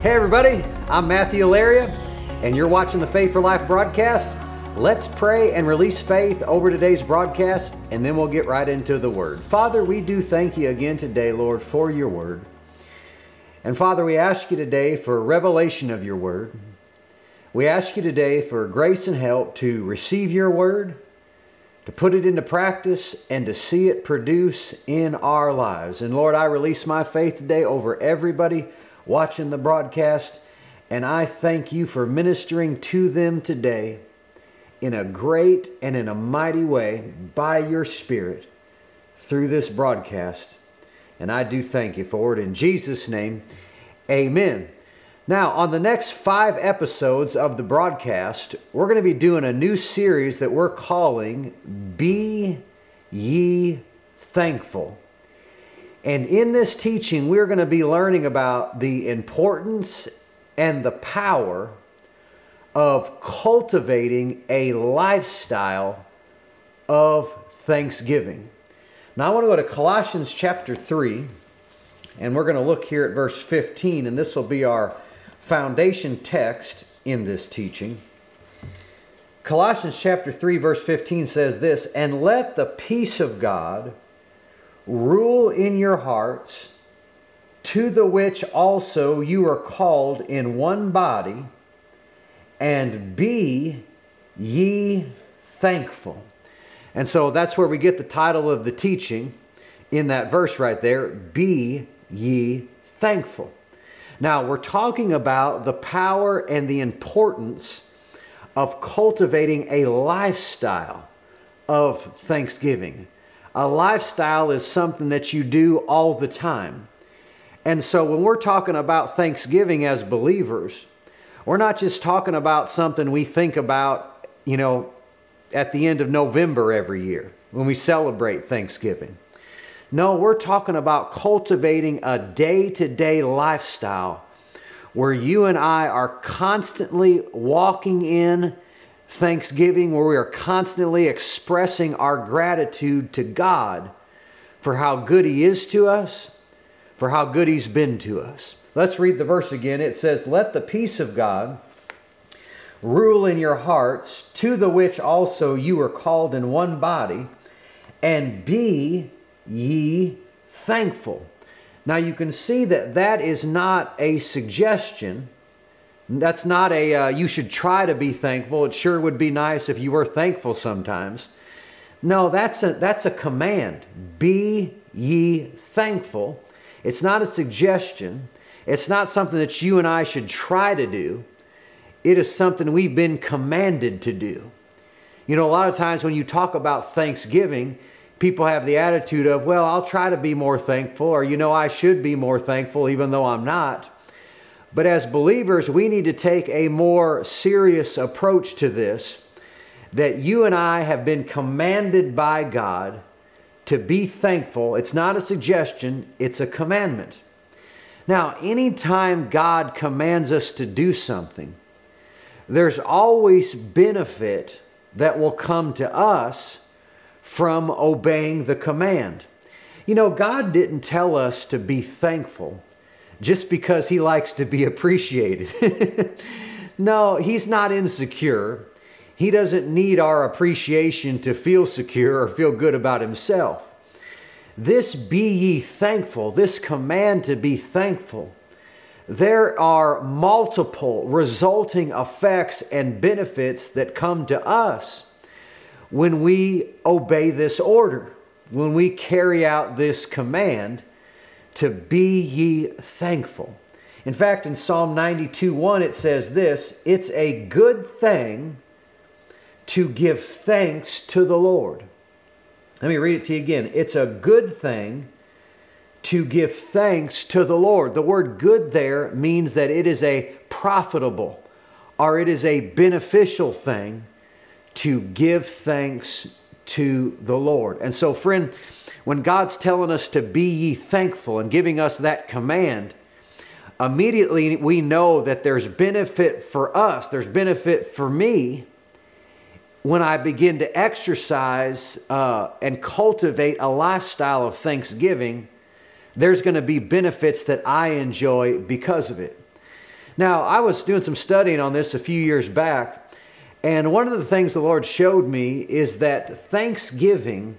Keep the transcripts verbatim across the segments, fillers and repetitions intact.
Hey everybody, I'm Matthew Ilaria, and you're watching the Faith for Life broadcast. Let's pray and release faith over today's broadcast, and then we'll get right into the Word. Father, we do thank you again today, Lord, for your Word. And Father, we ask you today for revelation of your Word. We ask you today for grace and help to receive your Word, to put it into practice, and to see it produce in our lives. And Lord, I release my faith today over everybody watching the broadcast, and I thank you for ministering to them today in a great and in a mighty way by your Spirit through this broadcast. And I do thank you for it in Jesus' name. Amen. Now, on the next five episodes of the broadcast, we're going to be doing a new series that we're calling Be Ye Thankful. And in this teaching, we're going to be learning about the importance and the power of cultivating a lifestyle of thanksgiving. Now, I want to go to Colossians chapter three, and we're going to look here at verse fifteen, and this will be our foundation text in this teaching. Colossians chapter three, verse fifteen says this, "And let the peace of God rule in your hearts, to the which also you are called in one body, and be ye thankful." And so that's where we get the title of the teaching in that verse right there, Be Ye Thankful. Now, we're talking about the power and the importance of cultivating a lifestyle of thanksgiving. A lifestyle is something that you do all the time. And so when we're talking about Thanksgiving as believers, we're not just talking about something we think about, you know, at the end of November every year when we celebrate Thanksgiving. No, we're talking about cultivating a day-to-day lifestyle where you and I are constantly walking in Thanksgiving, where we are constantly expressing our gratitude to God for how good He is to us, for how good He's been to us. Let's read the verse again. It says, "Let the peace of God rule in your hearts, to the which also you are called in one body, and be ye thankful." Now you can see that that is not a suggestion. That's not a, uh, you should try to be thankful. It sure would be nice if you were thankful sometimes. No, that's a, that's a command. Be ye thankful. It's not a suggestion. It's not something that you and I should try to do. It is something we've been commanded to do. You know, a lot of times when you talk about Thanksgiving, people have the attitude of, well, I'll try to be more thankful, or, you know, I should be more thankful even though I'm not. But as believers, we need to take a more serious approach to this, that you and I have been commanded by God to be thankful. It's not a suggestion, it's a commandment. Now, anytime God commands us to do something, there's always benefit that will come to us from obeying the command. You know, God didn't tell us to be thankful just because He likes to be appreciated. No, He's not insecure. He doesn't need our appreciation to feel secure or feel good about Himself. This be ye thankful, this command to be thankful, there are multiple resulting effects and benefits that come to us when we obey this order, when we carry out this command to be ye thankful. In fact, in Psalm ninety-two one, it says this, "It's a good thing to give thanks to the Lord." Let me read it to you again. It's a good thing to give thanks to the Lord. The word good there means that it is a profitable or it is a beneficial thing to give thanks to the Lord. And so, friend, when God's telling us to be ye thankful and giving us that command, immediately we know that there's benefit for us, there's benefit for me when I begin to exercise uh, and cultivate a lifestyle of thanksgiving. There's going to be benefits that I enjoy because of it. Now, I was doing some studying on this a few years back, and one of the things the Lord showed me is that thanksgiving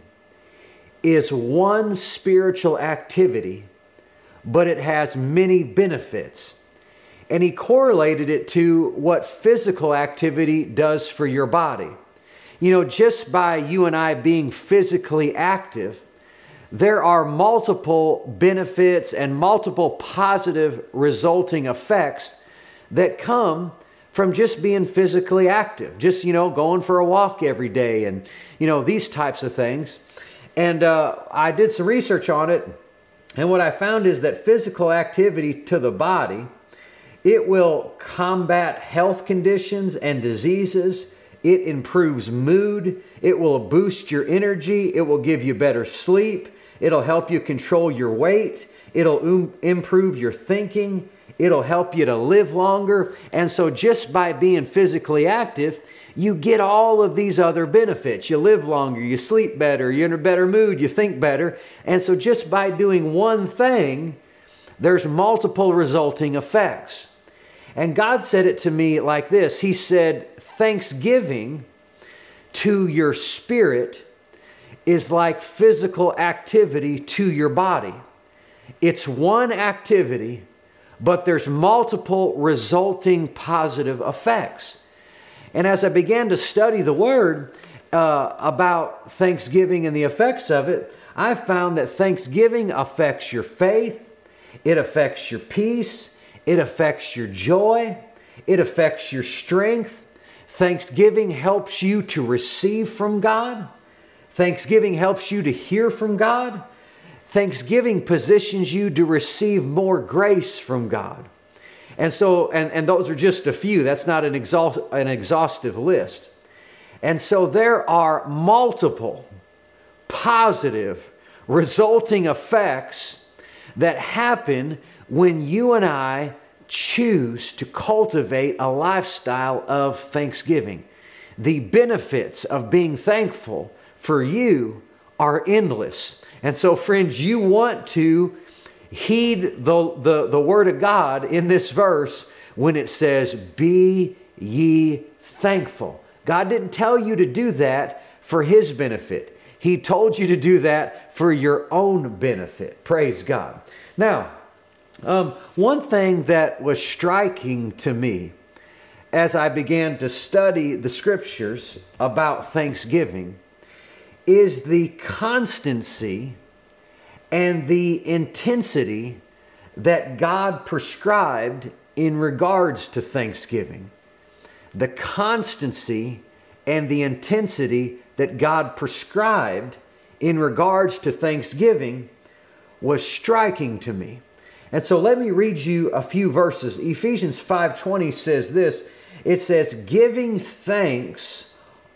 is one spiritual activity, but it has many benefits. And He correlated it to what physical activity does for your body. You know, just by you and I being physically active, there are multiple benefits and multiple positive resulting effects that come from just being physically active. Just, you know, going for a walk every day and, you know, these types of things. And uh, I did some research on it, and what I found is that physical activity to the body, it will combat health conditions and diseases. It improves mood. It will boost your energy. It will give you better sleep. It'll help you control your weight. It'll um, improve your thinking. It'll help you to live longer. And so just by being physically active, you get all of these other benefits. You live longer, you sleep better, you're in a better mood, you think better. And so just by doing one thing, there's multiple resulting effects. And God said it to me like this. He said, thanksgiving to your spirit is like physical activity to your body. It's one activity, but there's multiple resulting positive effects. And as I began to study the Word uh, about thanksgiving and the effects of it, I found that thanksgiving affects your faith, it affects your peace, it affects your joy, it affects your strength. Thanksgiving helps you to receive from God. Thanksgiving helps you to hear from God. Thanksgiving positions you to receive more grace from God. And so, and, and those are just a few. That's not an, exhaust, an exhaustive list. And so there are multiple positive resulting effects that happen when you and I choose to cultivate a lifestyle of thanksgiving. The benefits of being thankful for you are endless. And so, friends, you want to heed the, the, the word of God in this verse when it says, be ye thankful. God didn't tell you to do that for His benefit. He told you to do that for your own benefit. Praise God. Now, um, one thing that was striking to me as I began to study the scriptures about thanksgiving is the constancy and the intensity that God prescribed in regards to thanksgiving. The constancy and the intensity that God prescribed in regards to thanksgiving was striking to me. And so let me read you a few verses. Ephesians five twenty says this. It says, giving thanks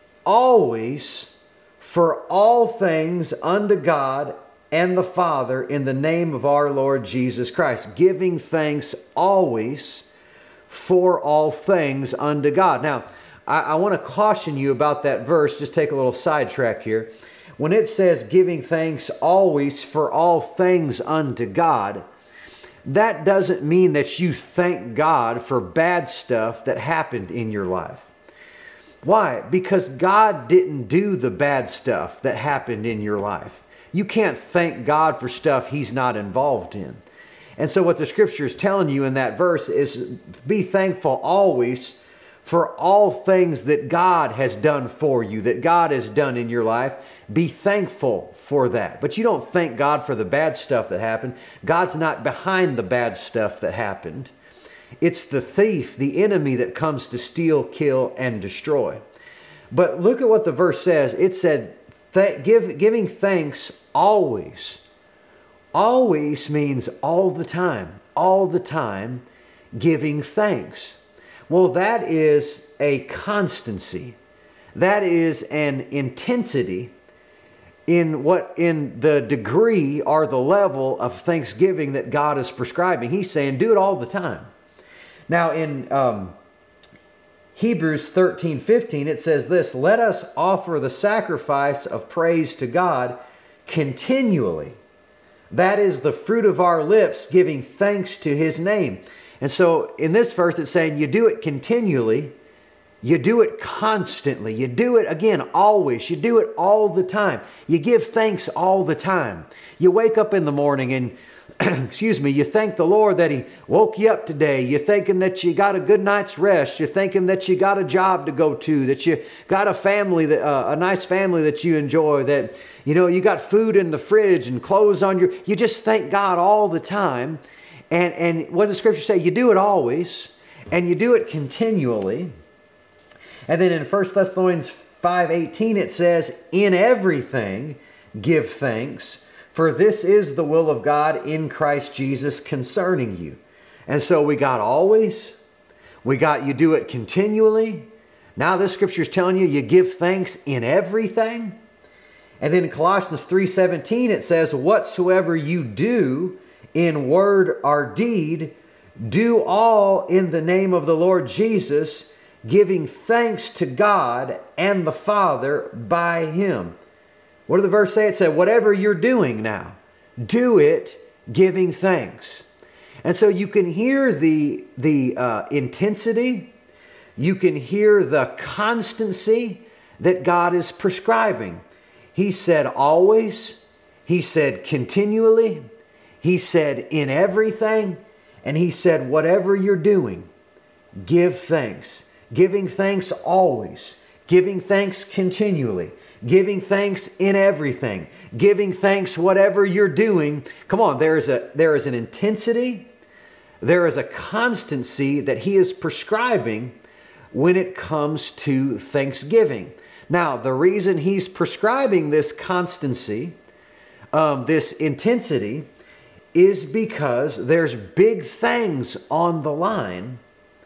always for all things unto God and the Father in the name of our Lord Jesus Christ. Giving thanks always for all things unto God. Now, I, I want to caution you about that verse. Just take a little sidetrack here. When it says giving thanks always for all things unto God, that doesn't mean that you thank God for bad stuff that happened in your life. Why? Because God didn't do the bad stuff that happened in your life. You can't thank God for stuff He's not involved in. And so what the scripture is telling you in that verse is be thankful always for all things that God has done for you, that God has done in your life. Be thankful for that. But you don't thank God for the bad stuff that happened. God's not behind the bad stuff that happened. It's the thief, the enemy that comes to steal, kill, and destroy. But look at what the verse says. It said, th- give, giving thanks always. Always means all the time. All the time giving thanks. Well, that is a constancy. That is an intensity in what in the degree or the level of thanksgiving that God is prescribing. He's saying do it all the time. Now in um, Hebrews thirteen fifteen, it says this, let us offer the sacrifice of praise to God continually. That is the fruit of our lips, giving thanks to His name. And so in this verse, it's saying you do it continually. You do it constantly. You do it, again, always. You do it all the time. You give thanks all the time. You wake up in the morning and, excuse me, you thank the Lord that He woke you up today. You're thinking that you got a good night's rest. You're thinking that you got a job to go to, that you got a family, that uh, a nice family that you enjoy, that, you know, you got food in the fridge and clothes on your... You just thank God all the time. And, and what does Scripture say? You do it always, and you do it continually. And then in First Thessalonians five eighteen, it says, in everything give thanks, for this is the will of God in Christ Jesus concerning you. And so we got always, we got you do it continually. Now this Scripture is telling you, you give thanks in everything. And then in Colossians three seventeen, it says, whatsoever you do in word or deed, do all in the name of the Lord Jesus, giving thanks to God and the Father by Him. What did the verse say? It said, whatever you're doing now, do it giving thanks. And so you can hear the, the uh, intensity, you can hear the constancy that God is prescribing. He said always, He said continually, He said in everything, and He said whatever you're doing, give thanks. Giving thanks always, giving thanks continually, giving thanks in everything, giving thanks whatever you're doing. Come on, there is a there is an intensity, there is a constancy that He is prescribing when it comes to thanksgiving. Now, the reason He's prescribing this constancy, um, this intensity, is because there's big things on the line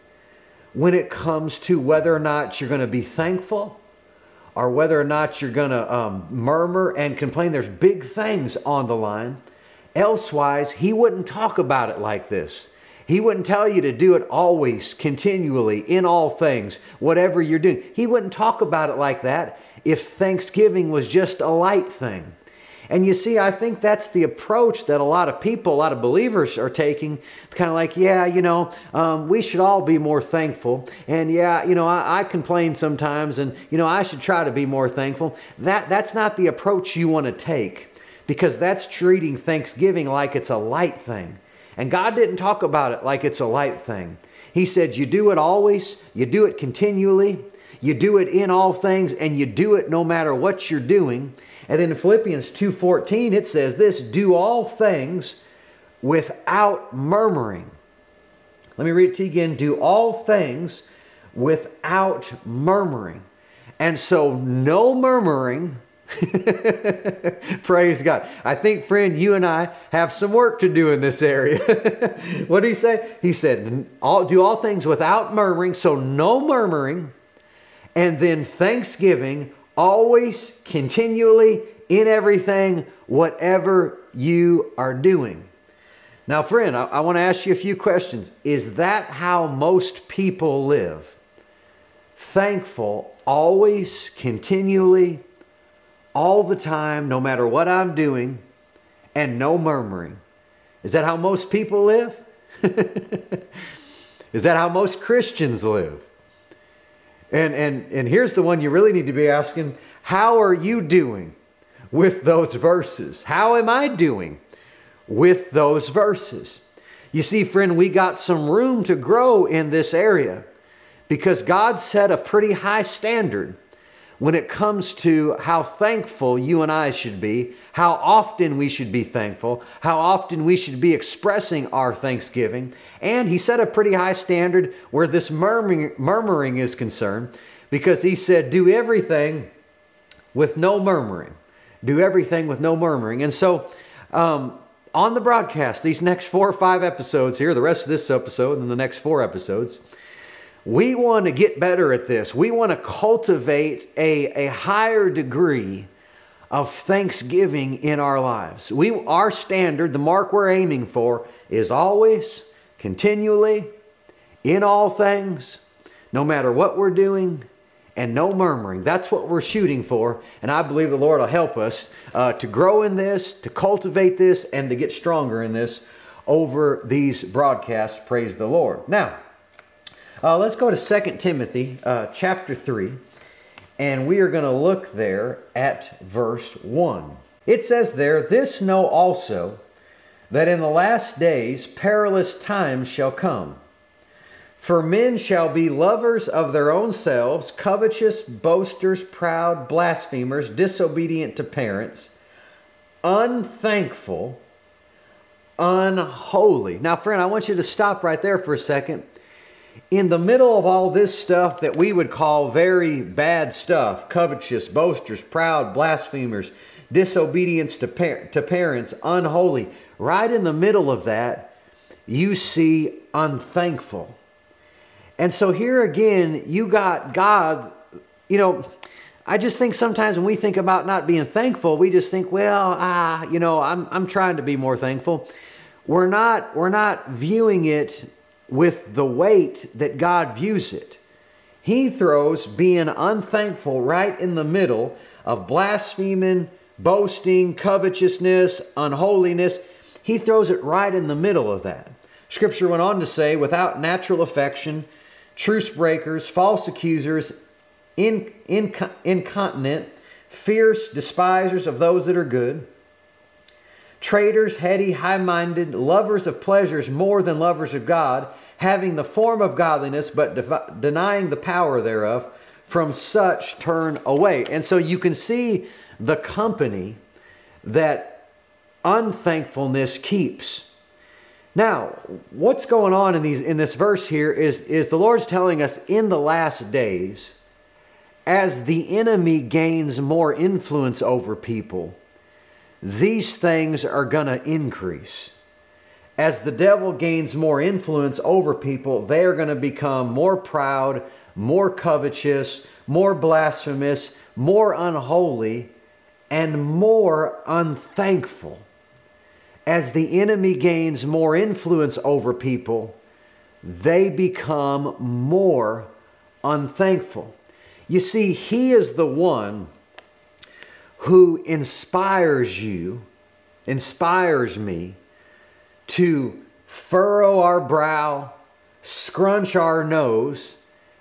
when it comes to whether or not you're going to be thankful or whether or not you're going to um, murmur and complain. There's big things on the line. Elsewise, He wouldn't talk about it like this. He wouldn't tell you to do it always, continually, in all things, whatever you're doing. He wouldn't talk about it like that if Thanksgiving was just a light thing. And you see, I think that's the approach that a lot of people, a lot of believers are taking. Kind of like, yeah, you know, um, we should all be more thankful. And yeah, you know, I, I complain sometimes and, you know, I should try to be more thankful. That That's not the approach you want to take, because that's treating Thanksgiving like it's a light thing. And God didn't talk about it like it's a light thing. He said, you do it always, you do it continually, you do it in all things, and you do it no matter what you're doing. And then in Philippians two fourteen, it says this, do all things without murmuring. Let me read it to you again. Do all things without murmuring. And so no murmuring. Praise God. I think, friend, you and I have some work to do in this area. What did he say? He said, all, do all things without murmuring. So no murmuring. And then thanksgiving, always, continually, in everything, whatever you are doing. Now, friend, I, I want to ask you a few questions. Is that how most people live? Thankful, always, continually, all the time, no matter what I'm doing, and no murmuring. Is that how most people live? Is that how most Christians live? And, and, and here's the one you really need to be asking. How are you doing with those verses? How am I doing with those verses? You see, friend, we got some room to grow in this area because God set a pretty high standard when it comes to how thankful you and I should be, how often we should be thankful, how often we should be expressing our thanksgiving. And He set a pretty high standard where this murmuring, murmuring is concerned, because He said, do everything with no murmuring. Do everything with no murmuring. And so um, on the broadcast, these next four or five episodes here, the rest of this episode and the next four episodes, we want to get better at this. We want to cultivate a, a higher degree of thanksgiving in our lives. We, our standard, the mark we're aiming for, is always, continually, in all things, no matter what we're doing, and no murmuring. That's what we're shooting for. And I believe the Lord will help us uh, to grow in this, to cultivate this, and to get stronger in this over these broadcasts. Praise the Lord. Now, uh, let's go to Second Timothy uh, chapter three, and we are going to look there at verse one. It says there, "This know also, that in the last days perilous times shall come. For men shall be lovers of their own selves, covetous, boasters, proud, blasphemers, disobedient to parents, unthankful, unholy." Now, friend, I want you to stop right there for a second. In the middle of all this stuff that we would call very bad stuff, covetous, boasters, proud, blasphemers, disobedience to, par- to parents, unholy, right in the middle of that, you see unthankful. And so here again, you got God, you know, I just think sometimes when we think about not being thankful, we just think, well, ah, you know, I'm, I'm trying to be more thankful. We're not, we're not viewing it with the weight that God views it. He throws being unthankful right in the middle of blaspheming, boasting, covetousness, unholiness. He throws it right in the middle of that. Scripture went on to say, without natural affection, truce breakers, false accusers, in, in, incontinent, fierce, despisers of those that are good, traitors, heady, high-minded, lovers of pleasures more than lovers of God, having the form of godliness, but de- denying the power thereof, from such turn away. And so you can see the company that unthankfulness keeps. Now, what's going on in these in this verse here is, is the Lord's telling us in the last days, as the enemy gains more influence over people, these things are going to increase. As the devil gains more influence over people, they are going to become more proud, more covetous, more blasphemous, more unholy, and more unthankful. As the enemy gains more influence over people, they become more unthankful. You see, he is the one who inspires you, inspires me to furrow our brow, scrunch our nose,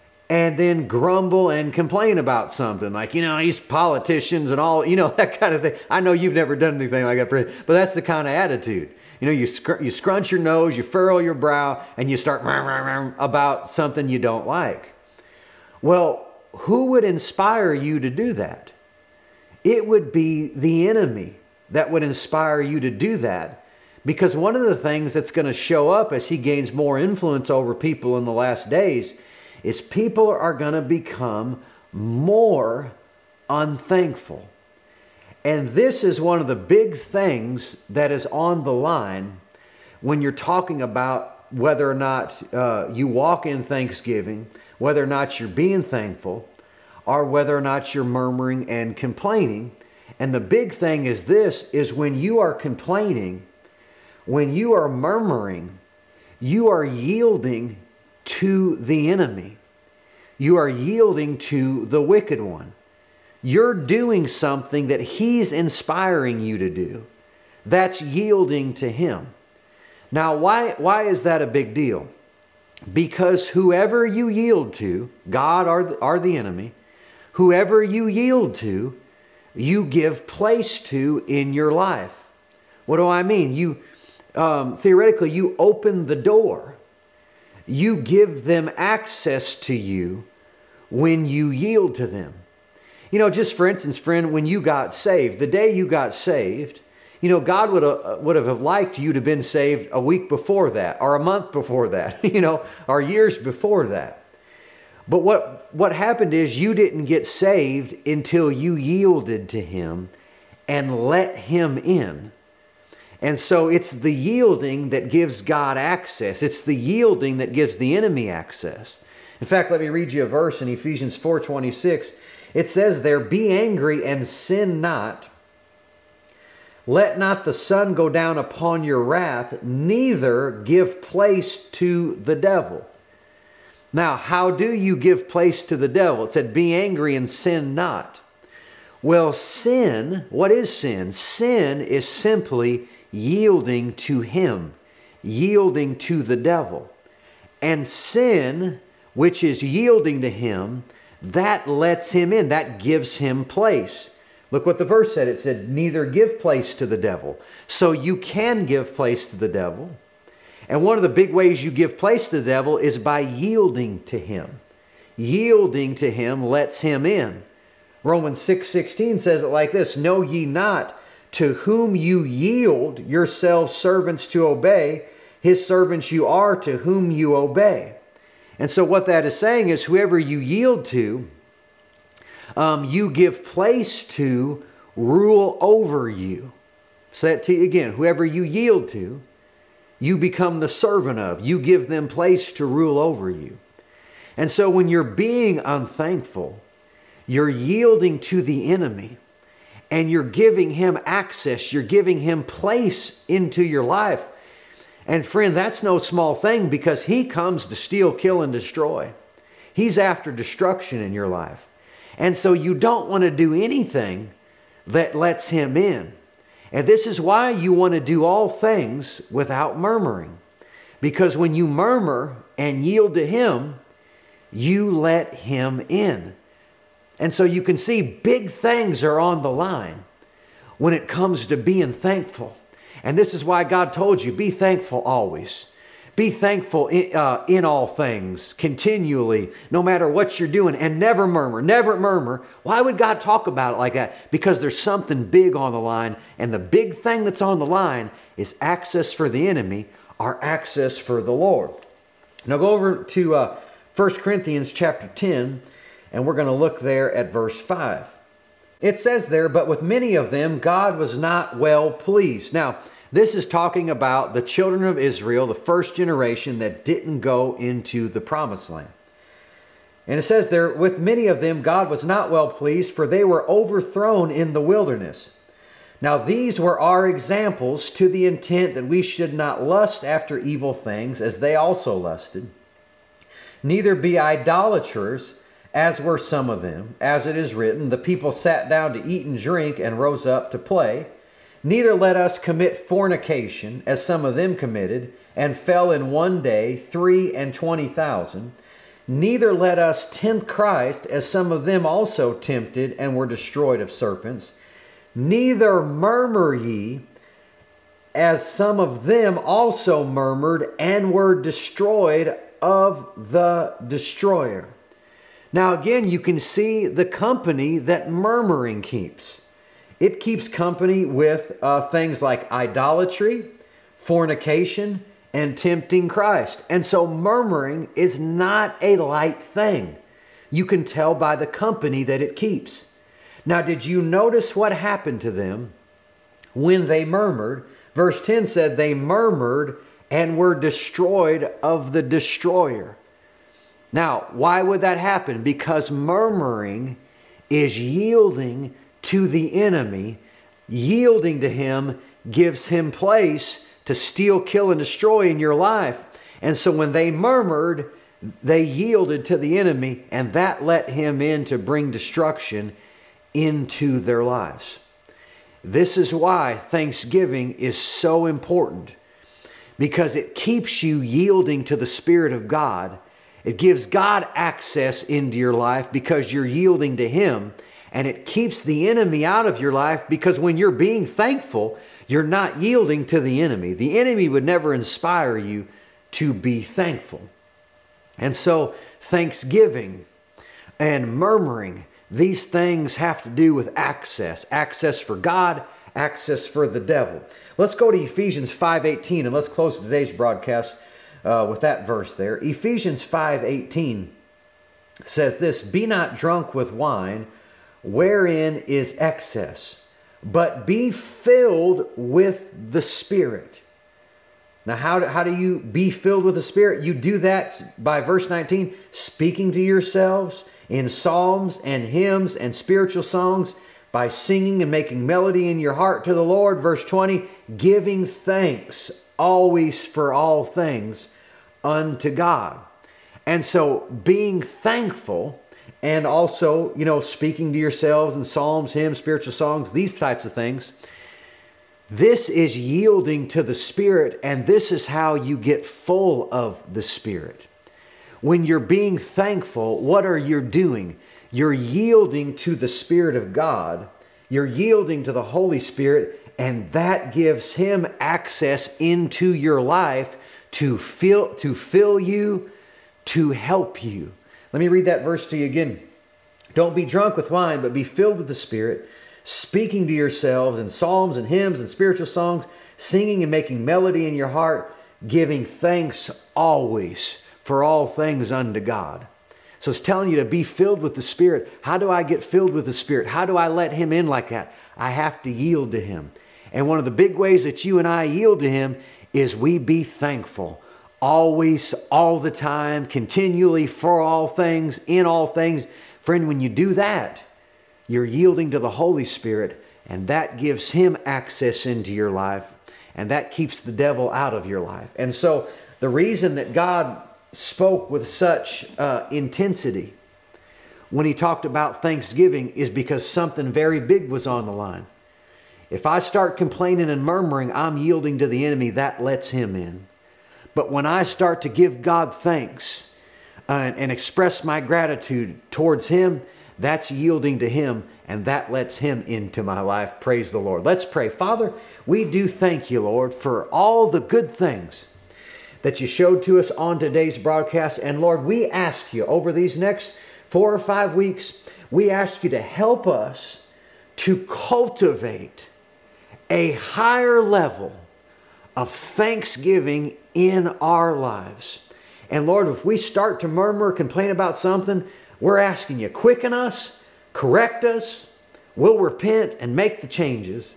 and then grumble and complain about something. Like, you know, these politicians and all, you know, that kind of thing. I know you've never done anything like that, friend, but that's the kind of attitude. You know, you, scr- you scrunch your nose, you furrow your brow, and you start rah, rah, rah, about something you don't like. Well, who would inspire you to do that? It would be the enemy that would inspire you to do that. Because one of the things that's going to show up as he gains more influence over people in the last days is people are going to become more unthankful. And this is one of the big things that is on the line when you're talking about whether or not uh, you walk in thanksgiving, whether or not you're being thankful, or whether or not you're murmuring and complaining. And the big thing is this, is when you are complaining, when you are murmuring, you are yielding to the enemy. You are yielding to the wicked one. You're doing something that he's inspiring you to do. That's yielding to him. Now, why, why is that a big deal? Because whoever you yield to, God or the, or the enemy, whoever you yield to, you give place to in your life. What do I mean? You um, theoretically, you open the door. You give them access to you when you yield to them. You know, just for instance, friend, when you got saved, the day you got saved, you know, God would have, would have liked you to have been saved a week before that, or a month before that, you know, or years before that. But what, what happened is you didn't get saved until you yielded to him and let him in. And so it's the yielding that gives God access. It's the yielding that gives the enemy access. In fact, let me read you a verse in Ephesians four twenty-six. It says there, "Be angry and sin not. Let not the sun go down upon your wrath, neither give place to the devil." Now, how do you give place to the devil? It said, "Be angry and sin not." Well, sin, what is sin? Sin is simply yielding to him, yielding to the devil. And sin, which is yielding to him, that lets him in. That gives him place. Look what the verse said. It said, neither give place to the devil. So you can give place to the devil. And one of the big ways you give place to the devil is by yielding to him. Yielding to him lets him in. Romans six sixteen says it like this, know ye not to whom you yield yourselves servants to obey, his servants you are to whom you obey. And so what that is saying is whoever you yield to, um, you give place to rule over you. Say it to you again. Whoever you yield to, you become the servant of. You give them place to rule over you. And so when you're being unthankful, you're yielding to the enemy and you're giving him access. You're giving him place into your life. And friend, that's no small thing because he comes to steal, kill, and destroy. He's after destruction in your life. And so you don't want to do anything that lets him in. And this is why you want to do all things without murmuring. Because when you murmur and yield to him, you let him in. And so you can see big things are on the line when it comes to being thankful. And this is why God told you, be thankful always. Be thankful in, uh, in all things, continually, no matter what you're doing, and never murmur, never murmur. Why would God talk about it like that? Because there's something big on the line, and the big thing that's on the line is access for the enemy or access for the Lord. Now go over to uh, First Corinthians chapter ten, and we're going to look there at verse five. It says there, but with many of them God was not well pleased. Now, this is talking about the children of Israel, the first generation that didn't go into the promised land. And it says there, with many of them God was not well pleased, for they were overthrown in the wilderness. Now these were our examples, to the intent that we should not lust after evil things, as they also lusted. Neither be idolaters, as were some of them. As it is written, the people sat down to eat and drink, and rose up to play. Neither let us commit fornication, as some of them committed, and fell in one day three and twenty thousand. Neither let us tempt Christ, as some of them also tempted, and were destroyed of serpents. Neither murmur ye, as some of them also murmured, and were destroyed of the destroyer. Now again, you can see the company that murmuring keeps. It keeps company with uh, things like idolatry, fornication, and tempting Christ. And so murmuring is not a light thing. You can tell by the company that it keeps. Now, did you notice what happened to them when they murmured? Verse ten said they murmured and were destroyed of the destroyer. Now, why would that happen? Because murmuring is yielding to the enemy. Yielding to him gives him place to steal, kill, and destroy in your life. And so when they murmured, they yielded to the enemy, and that let him in to bring destruction into their lives. This is why Thanksgiving is so important, because it keeps you yielding to the Spirit of God. It gives God access into your life because you're yielding to him. And it keeps the enemy out of your life, because when you're being thankful, you're not yielding to the enemy. The enemy would never inspire you to be thankful. And so thanksgiving and murmuring, these things have to do with access. Access for God, access for the devil. Let's go to Ephesians five eighteen, and let's close today's broadcast uh, with that verse there. Ephesians five eighteen says this, be not drunk with wine, wherein is excess, but be filled with the Spirit. Now, how do, how do you be filled with the Spirit? You do that by verse nineteen, speaking to yourselves in psalms and hymns and spiritual songs, by singing and making melody in your heart to the Lord. Verse twenty, giving thanks always for all things unto God. And so being thankful, and also, you know, speaking to yourselves in psalms, hymns, spiritual songs, these types of things, This is yielding to the Spirit, and this is how you get full of the Spirit. When you're being thankful, what are you doing? You're yielding to the Spirit of God. You're yielding to the Holy Spirit, and that gives Him access into your life to fill, to fill you, to help you. Let me read that verse to you again. Don't be drunk with wine, but be filled with the Spirit, speaking to yourselves in psalms and hymns and spiritual songs, singing and making melody in your heart, giving thanks always for all things unto God. So it's telling you to be filled with the Spirit. How do I get filled with the Spirit? How do I let Him in like that? I have to yield to Him. And one of the big ways that you and I yield to Him is we be thankful. Always, all the time, continually, for all things, in all things. Friend, when you do that, you're yielding to the Holy Spirit, and that gives Him access into your life, and that keeps the devil out of your life. And so the reason that God spoke with such uh, intensity when He talked about Thanksgiving is because something very big was on the line. If I start complaining and murmuring, I'm yielding to the enemy. That lets him in. But when I start to give God thanks uh, and, and express my gratitude towards Him, that's yielding to Him, and that lets Him into my life. Praise the Lord. Let's pray. Father, we do thank You, Lord, for all the good things that You showed to us on today's broadcast. And Lord, we ask You over these next four or five weeks, we ask You to help us to cultivate a higher level of thanksgiving in our lives. And Lord, if we start to murmur, complain about something, we're asking You, quicken us, correct us, we'll repent and make the changes.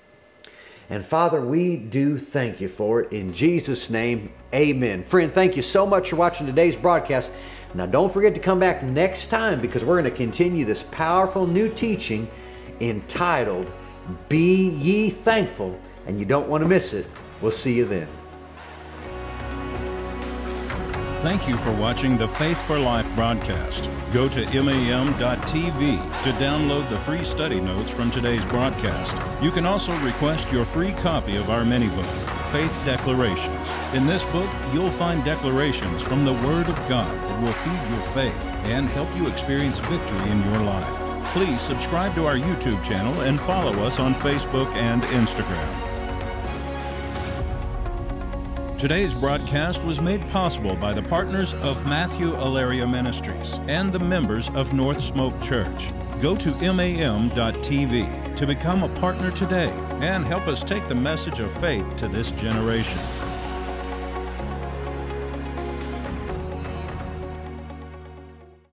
And Father, we do thank You for it. In Jesus' name, amen. Friend, thank you so much for watching today's broadcast. Now don't forget to come back next time, because we're going to continue this powerful new teaching entitled, Be Ye Thankful, and you don't want to miss it. We'll see you then. Thank you for watching the Faith for Life broadcast. Go to M A M dot T V to download the free study notes from today's broadcast. You can also request your free copy of our mini-book, Faith Declarations. In this book, you'll find declarations from the Word of God that will feed your faith and help you experience victory in your life. Please subscribe to our YouTube channel and follow us on Facebook and Instagram. Today's broadcast was made possible by the partners of Matthew Alaria Ministries and the members of North Smoke Church. Go to M A M dot T V to become a partner today and help us take the message of faith to this generation.